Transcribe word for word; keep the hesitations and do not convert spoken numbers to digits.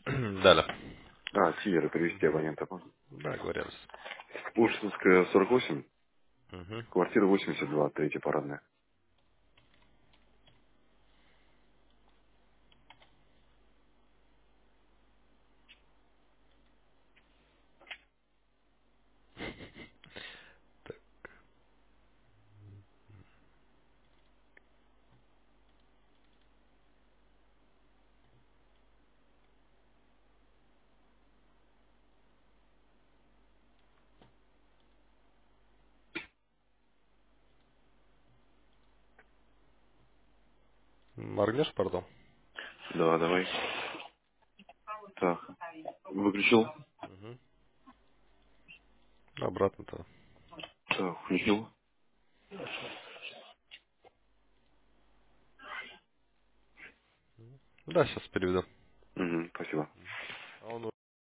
Да, да. А, Сиеры, перевести Мгм. абонента можно? Да, говорят. Ушинская, сорок восемь, Угу. квартира восемьдесят два, третья парадная. Моргнешь, пардон? Да, давай. Так, выключил. Угу. Обратно-то. Так, включил. Да, сейчас переведу. Угу.